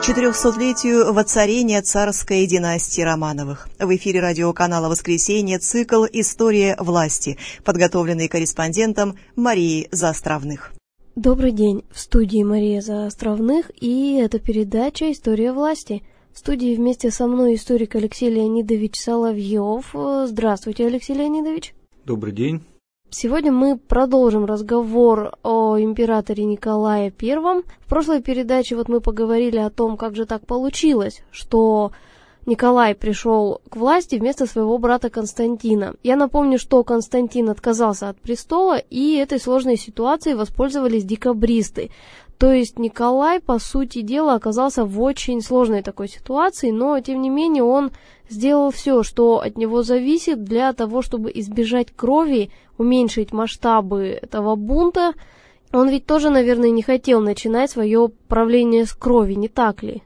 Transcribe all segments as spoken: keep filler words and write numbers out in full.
четырехсотлетию воцарения царской династии Романовых. В эфире радиоканала «Воскресенье» цикл «История власти», подготовленный корреспондентом Марией Заостровных. Добрый день, в студии Мария Заостровных, и это передача «История власти». В студии вместе со мной историк Алексей Леонидович Соловьев. Здравствуйте, Алексей Леонидович. Добрый день. Сегодня мы продолжим разговор о императоре Николае Первом. В прошлой передаче вот мы поговорили о том, как же так получилось, что Николай пришел к власти вместо своего брата Константина. Я напомню, что Константин отказался от престола, и этой сложной ситуацией воспользовались декабристы. То есть Николай, по сути дела, оказался в очень сложной такой ситуации, но, тем не менее, он сделал все, что от него зависит, для того, чтобы избежать крови, уменьшить масштабы этого бунта. Он ведь тоже, наверное, не хотел начинать свое правление с крови, не так ли?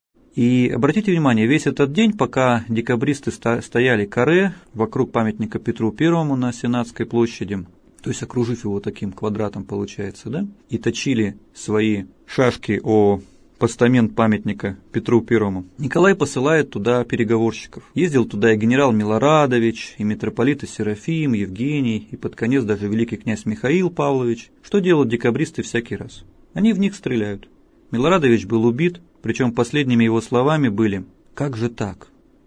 И обратите внимание, весь этот день, пока декабристы стояли каре вокруг памятника Петру Первому на Сенатской площади, то есть окружив его таким квадратом, получается, да, и точили свои шашки о постамент памятника Петру Первому, Николай посылает туда переговорщиков. Ездил туда и генерал Милорадович, и митрополиты Серафим, Евгений, и под конец даже великий князь Михаил Павлович. Что делают декабристы всякий раз? Они в них стреляют. Милорадович был убит, причем последними его словами были: «Как же так?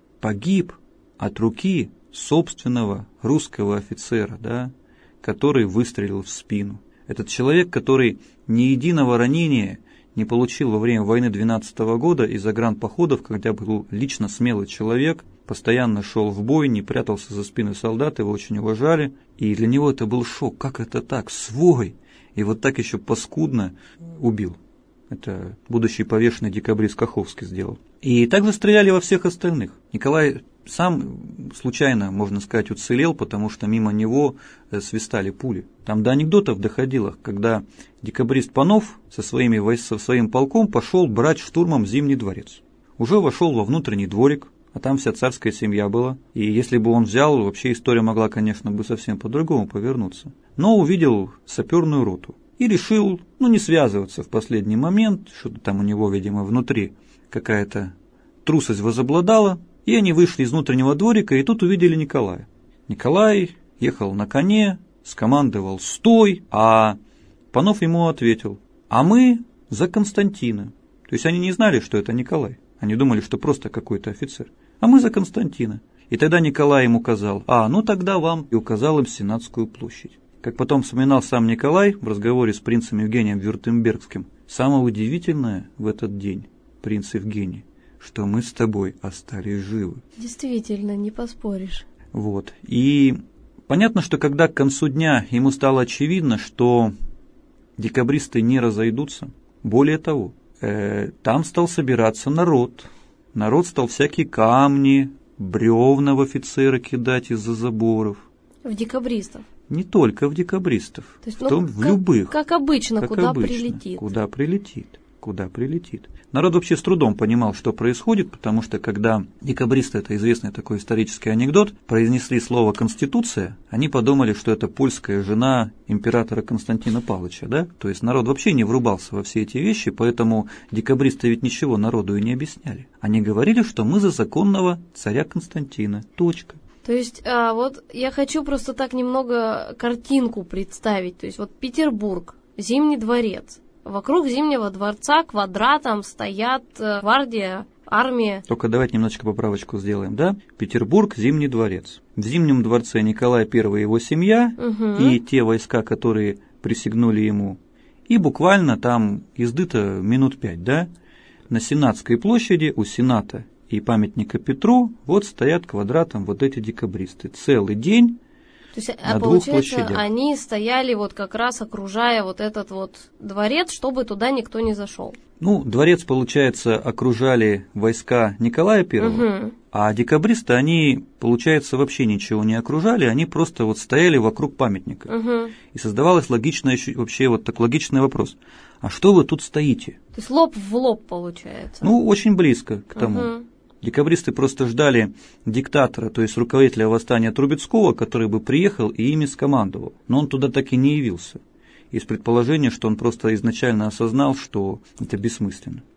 Погиб от руки собственного русского офицера, да, который выстрелил в спину. Этот человек, который ни единого ранения не получил во время войны двенадцатого года из загранпоходов, когда был лично смелый человек, постоянно шел в бой, не прятался за спиной солдат, его очень уважали, и для него это был шок. Как это так? Свой! И вот так еще паскудно убил». Это будущий повешенный декабрист Каховский сделал. И также стреляли во всех остальных. Николай сам случайно, можно сказать, уцелел, потому что мимо него свистали пули. Там до анекдотов доходило, когда декабрист Панов со, своими, со своим полком пошел брать штурмом Зимний дворец. Уже вошел во внутренний дворик, а там вся царская семья была. И если бы он взял, вообще история могла, конечно, бы совсем по-другому повернуться. Но увидел саперную роту. И решил, ну, не связываться в последний момент, что-то там у него, видимо, внутри какая-то трусость возобладала, и они вышли из внутреннего дворика, и тут увидели Николая. Николай ехал на коне, скомандовал «стой», а Панов ему ответил: «А мы за Константина». То есть они не знали, что это Николай, они думали, что просто какой-то офицер. «А мы за Константина». И тогда Николай им указал: «А, ну тогда вам», и указал им Сенатскую площадь. Как потом вспоминал сам Николай в разговоре с принцем Евгением Вюртембергским, самое удивительное в этот день, принц Евгений, что мы с тобой остались живы. Действительно, не поспоришь. Вот. И понятно, что когда к концу дня ему стало очевидно, что декабристы не разойдутся, более того, э, там стал собираться народ. Народ стал всякие камни, бревна в офицера кидать из-за заборов. В декабристов? Не только в декабристов, то есть, в, том, ну, в как, любых. Как обычно, как куда обычно, прилетит. Куда прилетит, куда прилетит. Народ вообще с трудом понимал, что происходит, потому что когда декабристы, это известный такой исторический анекдот, произнесли слово «конституция», они подумали, что это польская жена императора Константина Павловича, да? То есть народ вообще не врубался во все эти вещи, поэтому декабристы ведь ничего народу и не объясняли. Они говорили, что мы за законного царя Константина. Точка. То есть, а, вот я хочу просто так немного картинку представить. То есть, вот Петербург, Зимний дворец. Вокруг Зимнего дворца квадратом стоят гвардия, армия. Только давайте немножечко поправочку сделаем, да? Петербург, Зимний дворец. В Зимнем дворце Николай Первый и его семья, угу. И те войска, которые присягнули ему. И буквально там езды-то минут пять, да? На Сенатской площади у Сената и памятника Петру вот стоят квадратом вот эти декабристы. Целый день. То есть, а получается, они стояли вот как раз окружая вот этот вот дворец, чтобы туда никто не зашел. Ну, дворец, получается, окружали войска Николая Первого, угу. А декабристы, они, получается, вообще ничего не окружали, они просто вот стояли вокруг памятника. Угу. И создавалось логичное, вообще вот так логичный вопрос: а что вы тут стоите? То есть лоб в лоб, получается. Ну, очень близко к тому. Угу. Декабристы просто ждали диктатора, то есть руководителя восстания Трубецкого, который бы приехал и ими скомандовал. Но он туда так и не явился. Из предположения, что он просто изначально осознал, что это бессмысленно.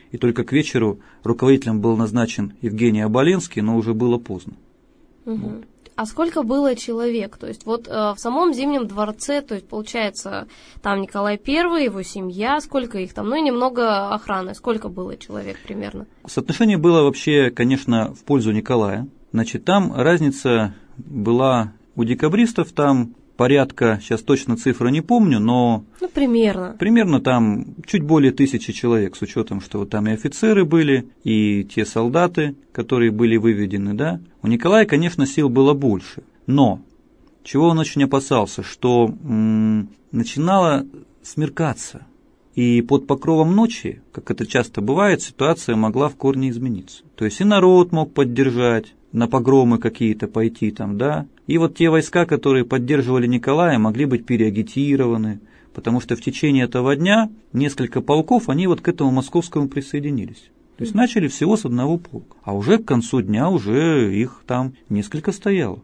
И только к вечеру руководителем был назначен Евгений Оболенский, но уже было поздно. Угу. Вот. А сколько было человек? То есть вот э, в самом Зимнем дворце, то есть получается, там Николай Первый, его семья, сколько их там, ну и немного охраны, сколько было человек примерно? Соотношение было вообще, конечно, в пользу Николая. Значит, там разница была у декабристов, там порядка, сейчас точно цифры не помню, но... Ну, примерно. Примерно там чуть более тысячи человек, с учетом, что вот там и офицеры были, и те солдаты, которые были выведены, да. У Николая, конечно, сил было больше, но чего он очень опасался, что м- начинало смеркаться, и под покровом ночи, как это часто бывает, ситуация могла в корне измениться. То есть и народ мог поддержать, на погромы какие-то пойти там, да. И вот те войска, которые поддерживали Николая, могли быть переагитированы, потому что в течение этого дня несколько полков, они вот к этому московскому присоединились. То есть начали всего с одного полка, а уже к концу дня уже их там несколько стояло.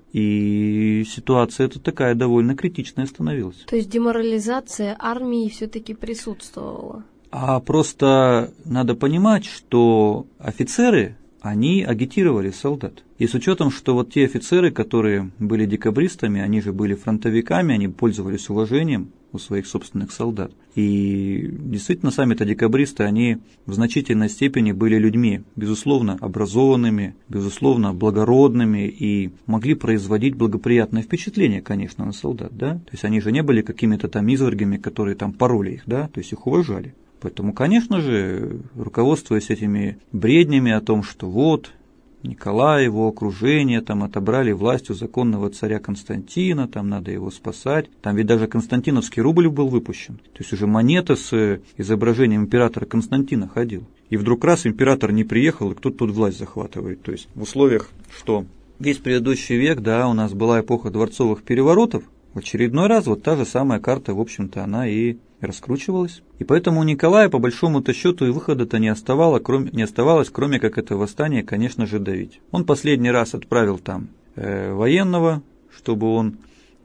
И ситуация эта такая довольно критичная становилась. То есть деморализация армии все-таки присутствовала? А просто надо понимать, что офицеры... они агитировали солдат. И с учетом, что вот те офицеры, которые были декабристами, они же были фронтовиками, они пользовались уважением у своих собственных солдат. И действительно, сами-то декабристы, они в значительной степени были людьми, безусловно, образованными, безусловно, благородными и могли производить благоприятное впечатление, конечно, на солдат, да. То есть они же не были какими-то там извергами, которые там пороли их, да, то есть их уважали. Поэтому, конечно же, руководствуясь этими бреднями о том, что вот Николай, его окружение там отобрали власть у законного царя Константина, там надо его спасать. Там ведь даже константиновский рубль был выпущен. То есть уже монета с изображением императора Константина ходила. И вдруг раз император не приехал, и кто-то тут власть захватывает. То есть в условиях, что весь предыдущий век, да, у нас была эпоха дворцовых переворотов, в очередной раз вот та же самая карта, в общем-то, она и раскручивалась. И поэтому у Николая, по большому-то счету, и выхода-то не оставалось, кроме, не оставалось, кроме как это восстание, конечно же, давить. Он последний раз отправил там э, военного, чтобы он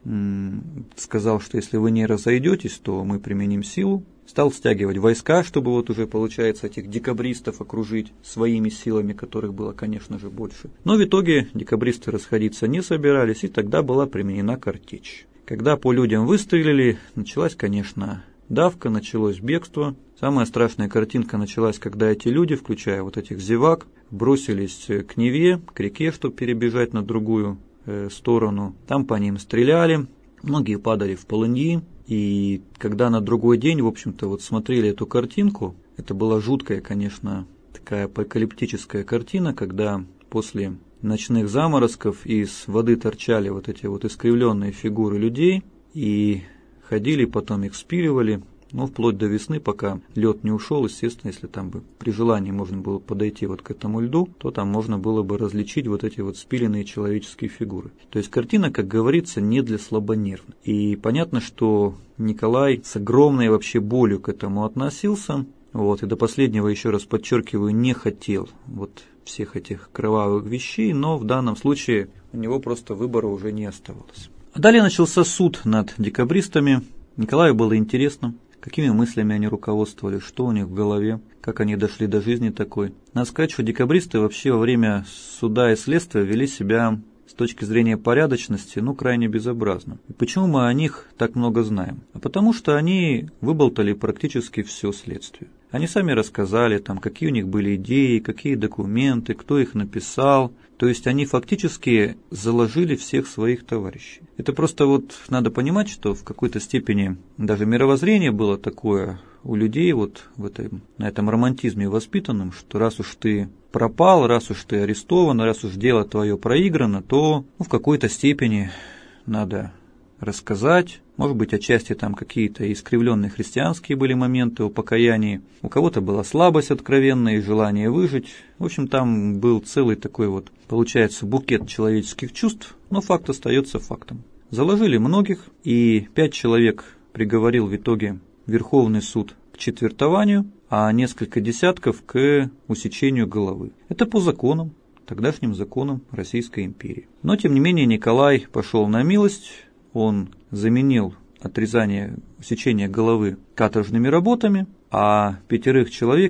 м- сказал, что если вы не разойдетесь, то мы применим силу. Стал стягивать войска, чтобы вот уже, получается, этих декабристов окружить своими силами, которых было, конечно же, больше. Но в итоге декабристы расходиться не собирались, и тогда была применена картечь. Когда по людям выстрелили, началась, конечно, давка, началось бегство. Самая страшная картинка началась, когда эти люди, включая вот этих зевак, бросились к Неве, к реке, чтобы перебежать на другую э, сторону. Там по ним стреляли, многие падали в полыньи. И когда на другой день, в общем-то, вот смотрели эту картинку, это была жуткая, конечно, такая апокалиптическая картина, когда после ночных заморозков из воды торчали вот эти вот искривленные фигуры людей, и ходили, потом их спиливали, но вплоть до весны, пока лед не ушел, естественно, если там бы при желании можно было подойти вот к этому льду, то там можно было бы различить вот эти вот спиленные человеческие фигуры. То есть картина, как говорится, не для слабонервных. И понятно, что Николай с огромной вообще болью к этому относился, вот, и до последнего, еще раз подчеркиваю, не хотел вот всех этих кровавых вещей, но в данном случае у него просто выбора уже не оставалось. А далее начался суд над декабристами. Николаю было интересно, какими мыслями они руководствовали, что у них в голове, как они дошли до жизни такой. Надо сказать, что декабристы вообще во время суда и следствия вели себя с точки зрения порядочности, ну, крайне безобразно. И почему мы о них так много знаем? А потому что они выболтали практически все следствие. Они сами рассказали, там, какие у них были идеи, какие документы, кто их написал. То есть они фактически заложили всех своих товарищей. Это просто вот надо понимать, что в какой-то степени даже мировоззрение было такое у людей вот в этом, на этом романтизме воспитанном, что раз уж ты пропал, раз уж ты арестован, раз уж дело твое проиграно, то ну, в какой-то степени надо рассказать. Может быть, отчасти там какие-то искривленные христианские были моменты о покаянии. У кого-то была слабость откровенная и желание выжить. В общем, там был целый такой вот, получается, букет человеческих чувств, но факт остается фактом. Заложили многих, и пять человек приговорил в итоге Верховный суд к четвертованию, а несколько десятков к усечению головы. Это по законам, тогдашним законам Российской империи. Но, тем не менее, Николай пошел на милость. Он заменил отрезание, усечение головы каторжными работами, а пятерых человек их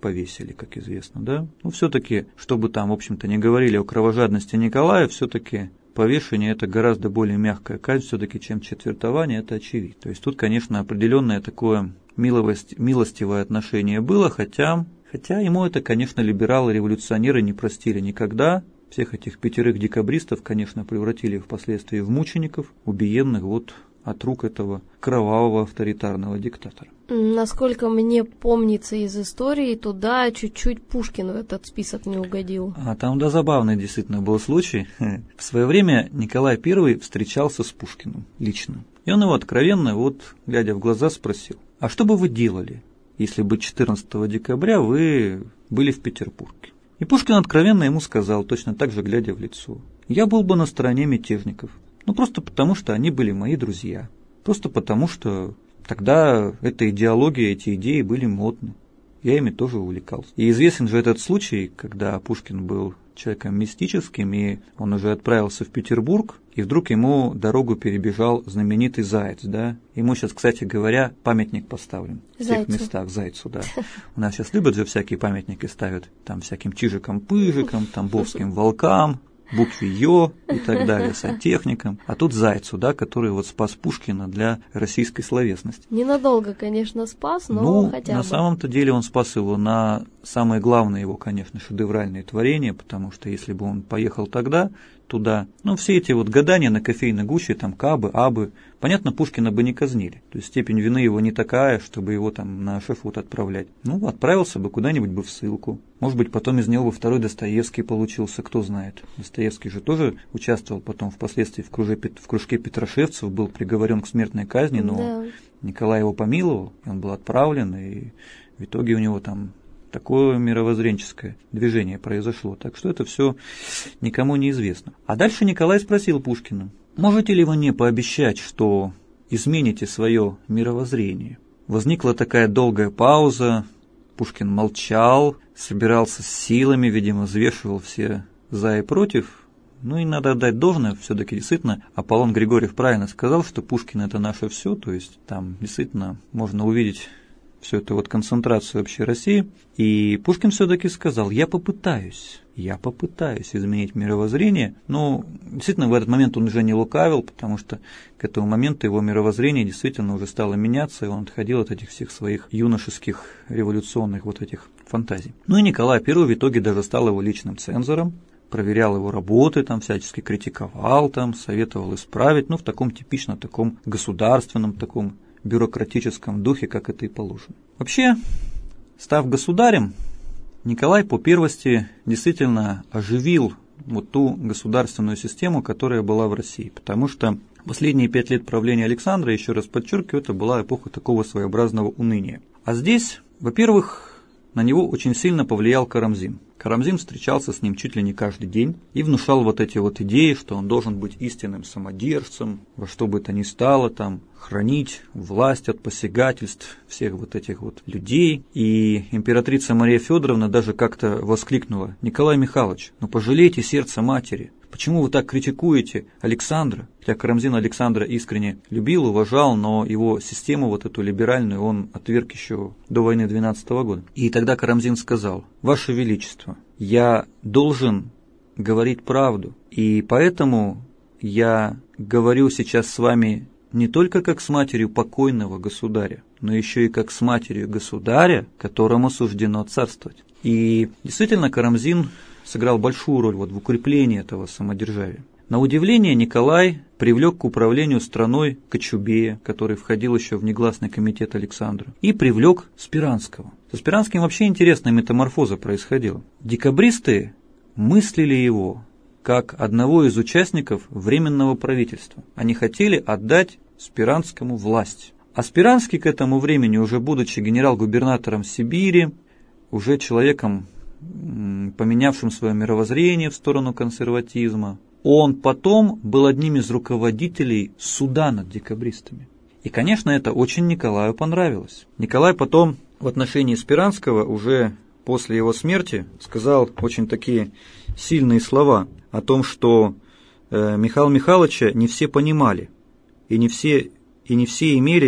повесили, как известно, да? Ну, все-таки, чтобы там, в общем-то, не говорили о кровожадности Николая, все-таки повешение – это гораздо более мягкая казнь, все-таки, чем четвертование, это очевидно. То есть тут, конечно, определенное такое миловость, милостивое отношение было, хотя, хотя ему это, конечно, либералы-революционеры не простили никогда. Всех этих пятерых декабристов, конечно, превратили впоследствии в мучеников, убиенных вот от рук этого кровавого авторитарного диктатора. Насколько мне помнится из истории, туда чуть-чуть Пушкин в этот список не угодил. А там, да, забавный действительно был случай. В свое время Николай Первый встречался с Пушкиным лично. И он его откровенно, вот, глядя в глаза, спросил: а что бы вы делали, если бы четырнадцатого декабря вы были в Петербурге? И Пушкин откровенно ему сказал, точно так же глядя в лицо: я был бы на стороне мятежников. Ну, просто потому, что они были мои друзья. Просто потому, что тогда эта идеология, эти идеи были модны. Я ими тоже увлекался. И известен же этот случай, когда Пушкин был человеком мистическим, и он уже отправился в Петербург, и вдруг ему дорогу перебежал знаменитый Заяц, да? Ему сейчас, кстати говоря, памятник поставлен в Зайцу. тех местах, Зайцу, да. У нас сейчас любят же всякие памятники ставят, там всяким чижикам-пыжикам, тамбовским волкам, букве Ё и так далее, сантехникам, а тут Зайцу, да, который вот спас Пушкина для российской словесности. Ненадолго, конечно, спас, но ну, хотя на бы. самом-то деле он спас его на самое главное его, конечно, шедевральное творение, потому что если бы он поехал тогда туда, ну, все эти вот гадания на кофейной гуще, там, кабы, абы, понятно, Пушкина бы не казнили. То есть степень вины его не такая, чтобы его там на шефот отправлять. Ну, отправился бы куда-нибудь бы в ссылку. Может быть, потом из него бы второй Достоевский получился, кто знает. Достоевский же тоже участвовал потом впоследствии в, круже, в кружке петрошевцев, был приговорен к смертной казни, но да. Николай его помиловал, и он был отправлен, и в итоге у него там такое мировоззренческое движение произошло. Так что это все никому не известно. А дальше Николай спросил Пушкина: можете ли вы мне пообещать, что измените свое мировоззрение? Возникла такая долгая пауза, Пушкин молчал, собирался с силами, видимо, взвешивал все за и против. Ну и надо отдать должное, все-таки действительно Аполлон Григорьев правильно сказал, что Пушкин — это наше все, то есть там действительно можно увидеть всю эту вот концентрацию вообще России. И Пушкин все-таки сказал: я попытаюсь, я попытаюсь изменить мировоззрение. Но действительно в этот момент он уже не лукавил, потому что к этому моменту его мировоззрение действительно уже стало меняться, и он отходил от этих всех своих юношеских революционных вот этих фантазий. Ну и Николай Первый в итоге даже стал его личным цензором, проверял его работы, там всячески критиковал, там советовал исправить, ну в таком типично таком государственном, таком бюрократическом духе, как это и положено. Вообще, став государем, Николай по первости действительно оживил вот ту государственную систему, которая была в России, потому что последние пять лет правления Александра, еще раз подчеркиваю, это была эпоха такого своеобразного уныния. А здесь, во-первых, на него очень сильно повлиял Карамзин. Карамзин встречался с ним чуть ли не каждый день и внушал вот эти вот идеи, что он должен быть истинным самодержцем, во что бы то ни стало, там, хранить власть от посягательств всех вот этих вот людей. И императрица Мария Федоровна даже как-то воскликнула: Николай Михайлович, ну пожалейте сердце матери. Почему вы так критикуете Александра? Хотя Карамзин Александра искренне любил, уважал, но его систему вот эту либеральную он отверг еще до войны двенадцатого года. И тогда Карамзин сказал: Ваше Величество, я должен говорить правду, и поэтому я говорю сейчас с вами не только как с матерью покойного государя, но еще и как с матерью государя, которому суждено царствовать. И действительно Карамзин сыграл большую роль вот в укреплении этого самодержавия. На удивление Николай привлек к управлению страной Кочубея, который входил еще в негласный комитет Александра, и привлек Спиранского. Со Спиранским вообще интересная метаморфоза происходила. Декабристы мыслили его как одного из участников Временного правительства. Они хотели отдать Спиранскому власть. А Спиранский к этому времени, уже будучи генерал-губернатором Сибири, уже человеком, поменявшим свое мировоззрение в сторону консерватизма, он потом был одним из руководителей суда над декабристами. И, конечно, это очень Николаю понравилось. Николай потом в отношении Спиранского уже после его смерти сказал очень такие сильные слова о том, что э, Михаила Михайловича не все понимали, и не все, и не все имели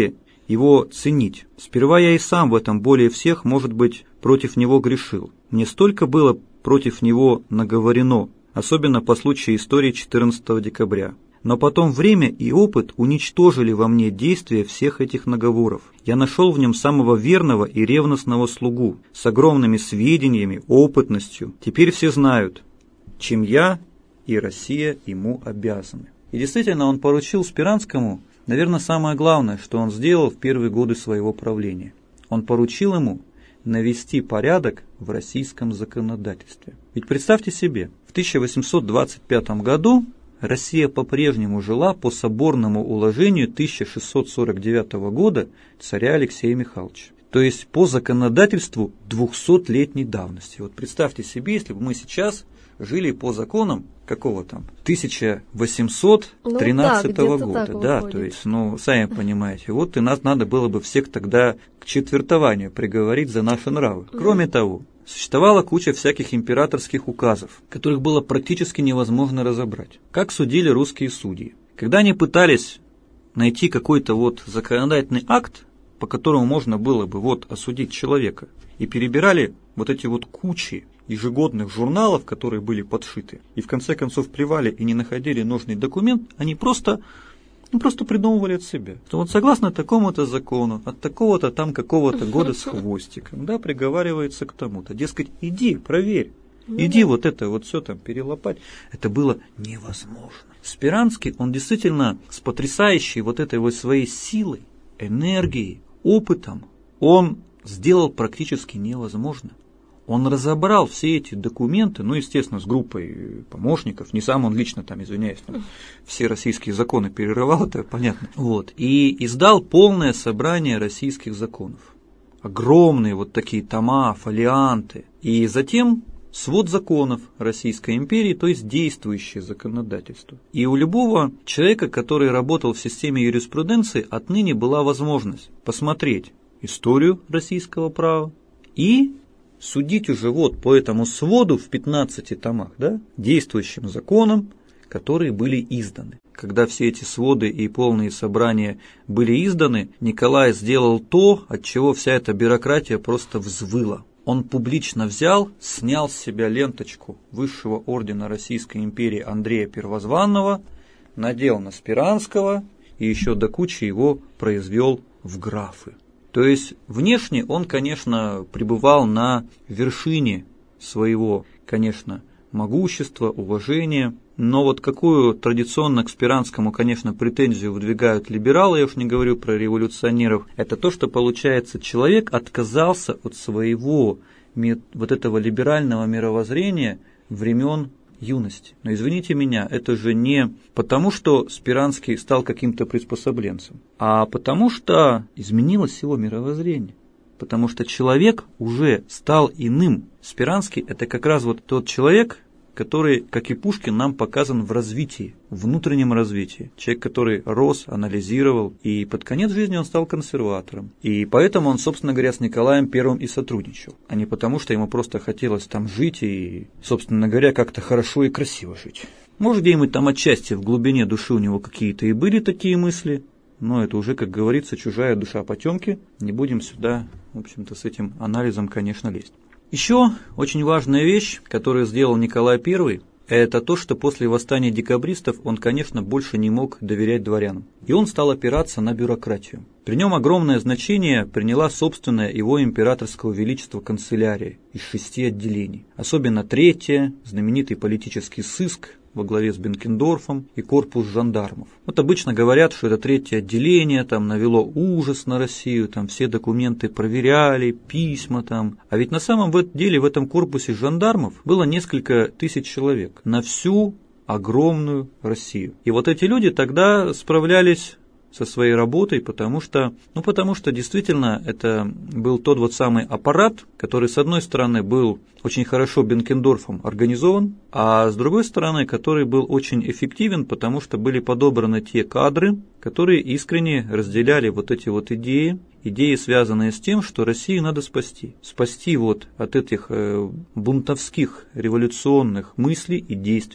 его ценить. Сперва я и сам в этом более всех, может быть, против него грешил. Мне столько было против него наговорено, особенно по случаю истории четырнадцатого декабря. Но потом время и опыт уничтожили во мне действие всех этих наговоров. Я нашел в нем самого верного и ревностного слугу, с огромными сведениями, опытностью. Теперь все знают, чем я и Россия ему обязаны. И действительно, он поручил Спиранскому, наверное, самое главное, что он сделал в первые годы своего правления. Он поручил ему навести порядок в российском законодательстве. Ведь представьте себе, в тысяча восемьсот двадцать пятом году Россия по-прежнему жила по соборному уложению тысяча шестьсот сорок девятого года царя Алексея Михайловича. То есть по законодательству двухсотлетней давности. Вот представьте себе, если бы мы сейчас жили по законам какого там тысяча восемьсот тринадцатого ну, да, года. Да, то есть, ну, сами понимаете, вот и нас надо было бы всех тогда к четвертованию приговорить за наши нравы. Кроме mm. того, существовала куча всяких императорских указов, которых было практически невозможно разобрать. Как судили русские судьи? Когда они пытались найти какой-то вот законодательный акт, по которому можно было бы вот осудить человека, и перебирали вот эти вот кучи ежегодных журналов, которые были подшиты, и в конце концов плевали и не находили нужный документ, они просто, ну, просто придумывали от себя. Что вот согласно такому-то закону, от такого-то там какого-то года с хвостиком, да, приговаривается к тому-то. Дескать, иди, проверь, иди вот это вот все там перелопать. Это было невозможно. Спиранский, он действительно с потрясающей вот этой вот своей силой, энергией, опытом, он сделал практически невозможно. Он разобрал все эти документы, ну, естественно, с группой помощников, не сам он лично там, извиняюсь, там, все российские законы перерывал, это понятно. Вот, и издал полное собрание российских законов. Огромные вот такие тома, фолианты. И затем свод законов Российской империи, то есть действующее законодательство. И у любого человека, который работал в системе юриспруденции, отныне была возможность посмотреть историю российского права и судить уже вот по этому своду в пятнадцати томах, да, действующим законам, которые были изданы. Когда все эти своды и полные собрания были изданы, Николай сделал то, от чего вся эта бюрократия просто взвыла. Он публично взял, снял с себя ленточку высшего ордена Российской империи Андрея Первозванного, надел на Спиранского и еще до кучи его произвел в графы. То есть внешне он, конечно, пребывал на вершине своего, конечно, могущества, уважения, но вот какую традиционно к Спиранскому, конечно, претензию выдвигают либералы, я уж не говорю про революционеров, это то, что, получается, человек отказался от своего вот этого либерального мировоззрения времен юности. Но извините меня, это же не потому, что Спиранский стал каким-то приспособленцем, а потому что изменилось его мировоззрение. Потому что человек уже стал иным. Спиранский – это как раз вот тот человек, который, как и Пушкин, нам показан в развитии, внутреннем развитии. Человек, который рос, анализировал, и под конец жизни он стал консерватором. И поэтому он, собственно говоря, с Николаем Первым и сотрудничал, а не потому, что ему просто хотелось там жить и, собственно говоря, как-то хорошо и красиво жить. Может, где-нибудь там отчасти в глубине души у него какие-то и были такие мысли, но это уже, как говорится, чужая душа потемки. Не будем сюда, в общем-то, с этим анализом, конечно, лезть. Еще очень важная вещь, которую сделал Николай Первый, это то, что после восстания декабристов он, конечно, больше не мог доверять дворянам. И он стал опираться на бюрократию. При нем огромное значение приняла собственная его императорского величества канцелярия из шести отделений. Особенно третья, знаменитый политический сыск во главе с Бенкендорфом и корпус жандармов. Вот обычно говорят, что это третье отделение там навело ужас на Россию, там все документы проверяли, письма там. А ведь на самом деле в этом корпусе жандармов было несколько тысяч человек на всю огромную Россию. И вот эти люди тогда справлялись со своей работой, потому что, ну, потому что действительно это был тот вот самый аппарат, который, с одной стороны, был очень хорошо Бенкендорфом организован, а с другой стороны, который был очень эффективен, потому что были подобраны те кадры, которые искренне разделяли вот эти вот идеи, идеи, связанные с тем, что Россию надо спасти. Спасти вот от этих э, бунтовских революционных мыслей и действий,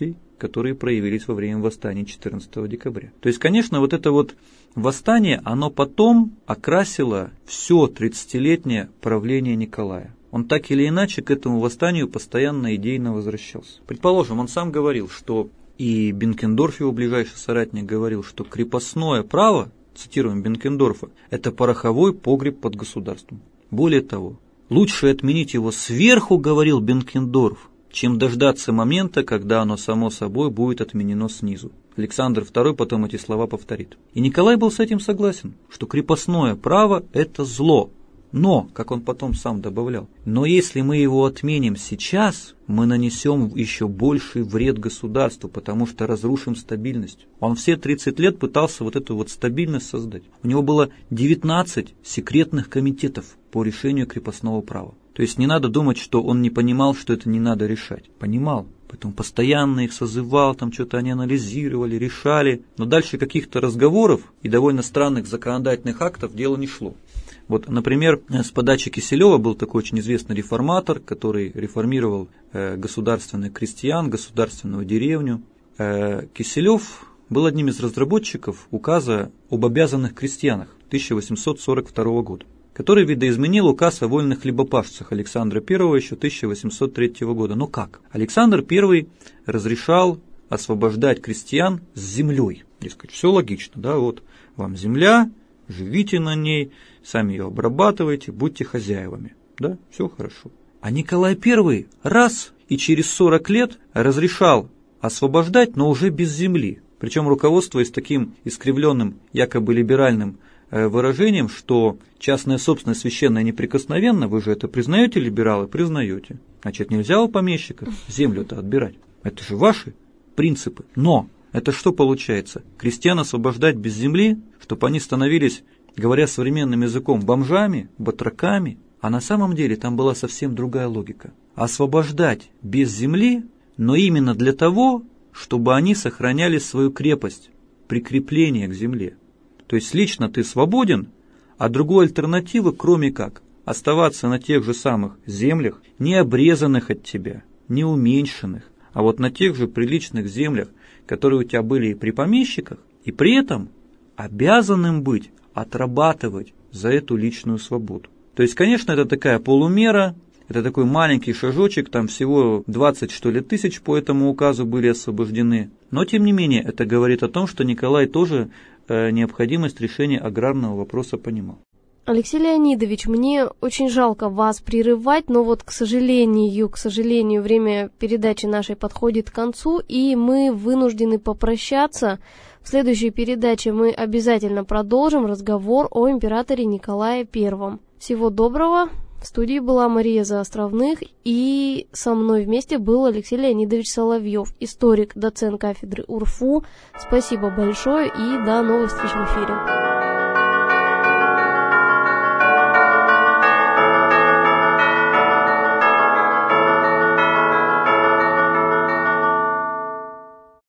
которые проявились во время восстания четырнадцатого декабря. То есть, конечно, вот это вот восстание, оно потом окрасило все тридцатилетнее правление Николая. Он так или иначе к этому восстанию постоянно идейно возвращался. Предположим, он сам говорил, что и Бенкендорф, его ближайший соратник, говорил, что крепостное право, цитируем Бенкендорфа, это пороховой погреб под государством. Более того, лучше отменить его сверху, говорил Бенкендорф, чем дождаться момента, когда оно само собой будет отменено снизу. Александр второй потом эти слова повторит. И Николай был с этим согласен, что крепостное право – это зло. Но, как он потом сам добавлял, но если мы его отменим сейчас, мы нанесем еще больший вред государству, потому что разрушим стабильность. Он все тридцать лет пытался вот эту вот стабильность создать. У него было девятнадцать секретных комитетов по решению крепостного права. То есть не надо думать, что он не понимал, что это не надо решать. Понимал. Поэтому постоянно их созывал, там что-то они анализировали, решали. Но дальше каких-то разговоров и довольно странных законодательных актов дело не шло. Вот, например, с подачи Киселева был такой очень известный реформатор, который реформировал э, государственных крестьян, государственную деревню. Э, Киселев был одним из разработчиков указа об обязанных крестьянах тысяча восемьсот сорок второго года, который видоизменил указ о вольных хлебопашцах Александра Первого еще тысяча восемьсот третьего года. Но как? Александр Первый разрешал освобождать крестьян с землей. Дескать, все логично, да, вот вам земля, живите на ней, сами ее обрабатывайте, будьте хозяевами. Да, все хорошо. А Николай Первый раз и через сорок лет разрешал освобождать, но уже без земли. Причем руководствуясь таким искривленным, якобы либеральным выражением, что частная собственность священная неприкосновенна, вы же это признаете, либералы? Признаете. Значит, нельзя у помещиков землю-то отбирать. Это же ваши принципы. Но это что получается? Крестьян освобождать без земли, чтобы они становились, говоря современным языком, бомжами, батраками. А на самом деле там была совсем другая логика. Освобождать без земли, но именно для того, чтобы они сохраняли свою крепость, прикрепление к земле. То есть лично ты свободен, а другой альтернативы, кроме как оставаться на тех же самых землях, не обрезанных от тебя, не уменьшенных, а вот на тех же приличных землях, которые у тебя были и при помещиках, и при этом обязанным быть, отрабатывать за эту личную свободу. То есть, конечно, это такая полумера, это такой маленький шажочек, там всего двадцать, что ли, тысяч по этому указу были освобождены. Но, тем не менее, это говорит о том, что Николай тоже э, необходимость решения аграрного вопроса понимал. Алексей Леонидович, мне очень жалко вас прерывать, но вот, к сожалению, к сожалению, время передачи нашей подходит к концу, и мы вынуждены попрощаться. В следующей передаче мы обязательно продолжим разговор о императоре Николае Первом. Всего доброго. В студии была Мария Заостровных, и со мной вместе был Алексей Леонидович Соловьев, историк, доцент кафедры УрФУ. Спасибо большое и до новых встреч в эфире.